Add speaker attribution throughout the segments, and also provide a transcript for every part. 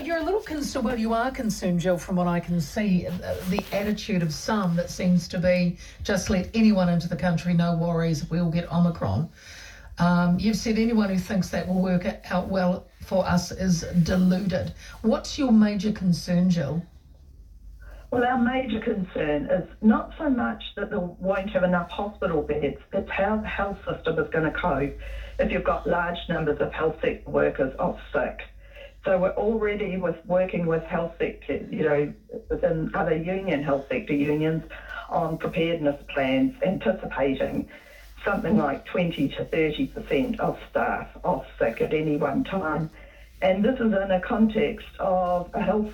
Speaker 1: you're a little concerned, well, you are concerned, Jill, from what I can see, the attitude of some that seems to be just let anyone into the country, no worries, we'll get Omicron. You've said anyone who thinks that will work out well for us is deluded. What's your major concern, Jill?
Speaker 2: Well, our major concern is not so much that they won't have enough hospital beds, it's how the health system is going to cope if you've got large numbers of health sector workers off sick. So we're already working with health sector, within other health sector unions on preparedness plans, anticipating something like 20 to 30% of staff off sick at any one time. And this is in a context of a health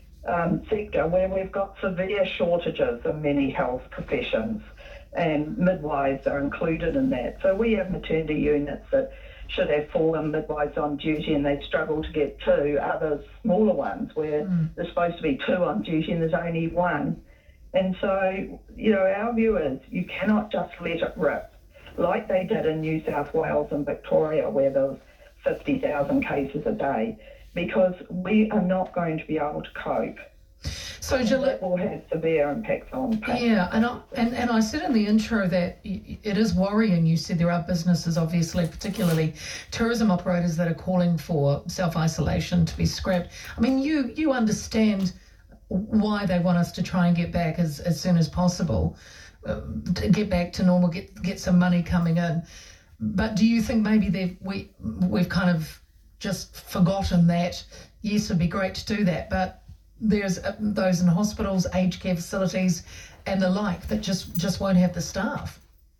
Speaker 2: sector where we've got severe shortages in many health professions, and midwives are included in that. So we have maternity units that should have 4 midwives on duty and they struggle to get 2, others smaller ones where there's supposed to be 2 on duty and there's only 1. And so, our view is you cannot just let it rip like they did in New South Wales and Victoria where there was 50,000 cases a day, because we are not going to be able to cope.
Speaker 1: So Jill,
Speaker 2: that will have severe impacts on patients.
Speaker 1: Yeah, and I said in the intro that it is worrying. You said there are businesses, obviously, particularly tourism operators, that are calling for self-isolation to be scrapped. I mean, you understand why they want us to try and get back as soon as possible, to get back to normal, get some money coming in. But do you think maybe we've kind of just forgotten that? Yes, it'd be great to do that, but there's those in hospitals, aged care facilities and the like that just won't have the staff.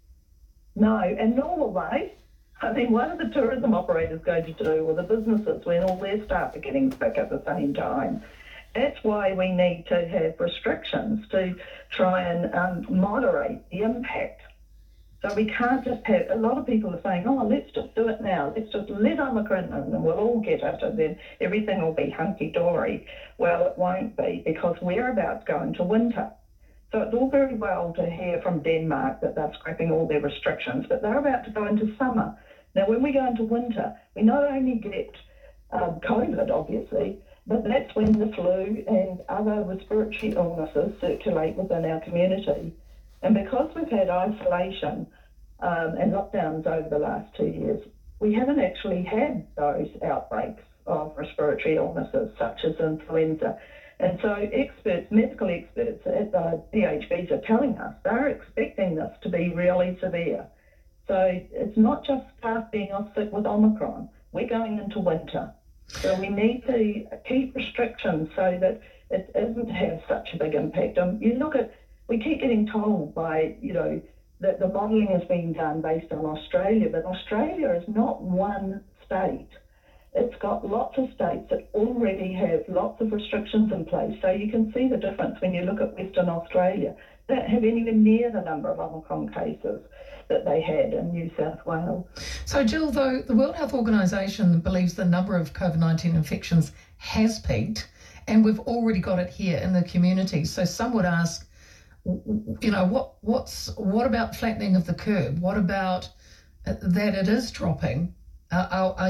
Speaker 2: No, and nor will they. I mean, what are the tourism operators going to do with the businesses when all their staff are getting sick at the same time? That's why we need to have restrictions to try and moderate the impact. So we can't just have, a lot of people are saying, let's just do it now. Let's just let Omicron in and we'll all get it and then everything will be hunky-dory. Well, it won't be, because we're about to go into winter. So it's all very well to hear from Denmark that they're scrapping all their restrictions, but they're about to go into summer. Now, when we go into winter, we not only get COVID, obviously, but that's when the flu and other respiratory illnesses circulate within our community. And because we've had isolation and lockdowns over the last 2 years, we haven't actually had those outbreaks of respiratory illnesses such as influenza. And so medical experts at the DHBs are telling us they're expecting this to be really severe. So it's not just staff being off sick with Omicron. We're going into winter. So we need to keep restrictions so that it doesn't have such a big impact. We keep getting told by, that the modelling is being done based on Australia, but Australia is not one state. It's got lots of states that already have lots of restrictions in place. So you can see the difference when you look at Western Australia. They don't have anywhere near the number of Omicron cases that they had in New South Wales.
Speaker 1: So Jill, though the World Health Organization believes the number of COVID-19 infections has peaked and we've already got it here in the community. So some would ask, what about flattening of the curve? What about that it is dropping? Are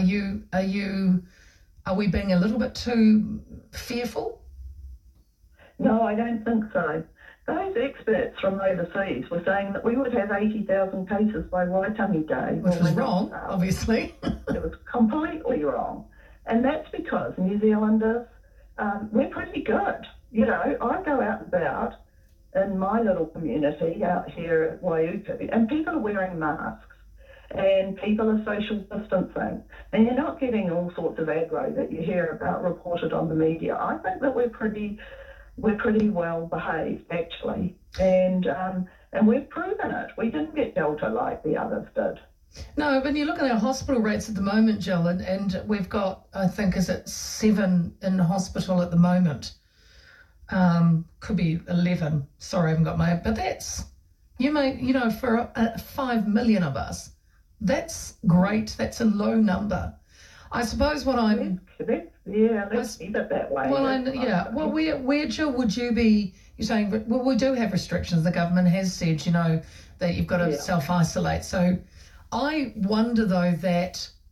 Speaker 1: we being a little bit too fearful?
Speaker 2: No, I don't think so. Those experts from overseas were saying that we would have 80,000 cases by Waitangi Day.
Speaker 1: Which was wrong, obviously.
Speaker 2: It was completely wrong. And that's because New Zealanders, we're pretty good. I go out and about in my little community out here at Waiuku, and people are wearing masks and people are social distancing, and you're not getting all sorts of aggro that you hear about reported on the media. I think that we're pretty well behaved, actually, and we've proven it. We didn't get Delta like the others did.
Speaker 1: No, when you look at our hospital rates at the moment, Jill, and we've got, I think, 7 in hospital at the moment. Could be 11. Sorry, I haven't got but that's, for 5 million of us, that's great. That's a low number. I suppose what I'm...
Speaker 2: let's keep it that way.
Speaker 1: Well, where, Jill, would you be... You're saying, well, we do have restrictions. The government has said, that you've got to self-isolate. So I wonder, though, that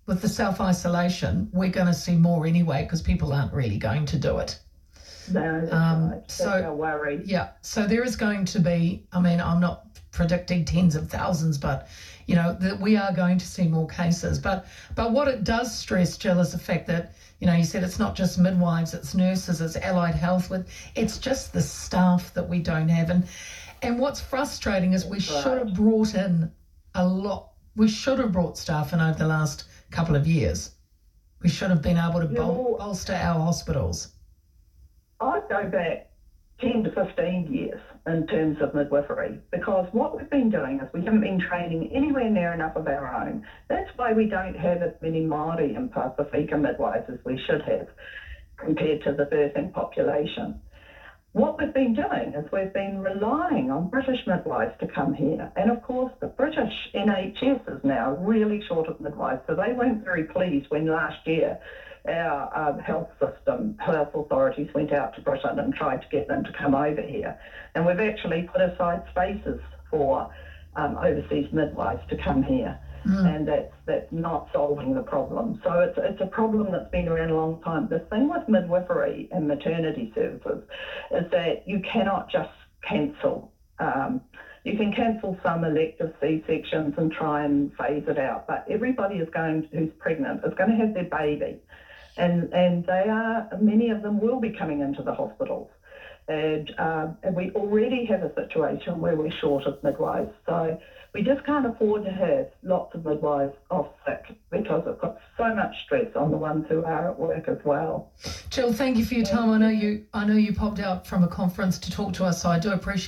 Speaker 1: with the self-isolation, we're going to see more anyway because people aren't really going to do it.
Speaker 2: No, that's right. That's
Speaker 1: so-
Speaker 2: our worry.
Speaker 1: Yeah, so there is going to be, I mean, I'm not predicting tens of thousands, but, you know, that we are going to see more cases. But what it does stress, Jill, is the fact that, you know, you said it's not just midwives, it's nurses, it's allied health, it's just the staff that we don't have. And what's frustrating is we should have brought in we should have brought staff in over the last couple of years. We should have been able to bolster our hospitals.
Speaker 2: I'd go back 10 to 15 years in terms of midwifery, because what we've been doing is we haven't been training anywhere near enough of our own. That's why we don't have as many Māori and Pasifika midwives as we should have compared to the birthing population. What we've been doing is we've been relying on British midwives to come here. And of course, the British NHS is now really short of midwives, so they weren't very pleased when last year our health authorities went out to Britain and tried to get them to come over here. And we've actually put aside spaces for overseas midwives to come here. And that's not solving the problem. So it's a problem that's been around a long time. The thing with midwifery and maternity services is that you cannot just cancel. You can cancel some elective C-sections and try and phase it out, but everybody who's pregnant is going to have their baby. And many of them will be coming into the hospitals. And we already have a situation where we're short of midwives. So we just can't afford to have lots of midwives off sick, because it puts so much stress on the ones who are at work as well.
Speaker 1: Jill, thank you for your time. I know you popped out from a conference to talk to us, so I do appreciate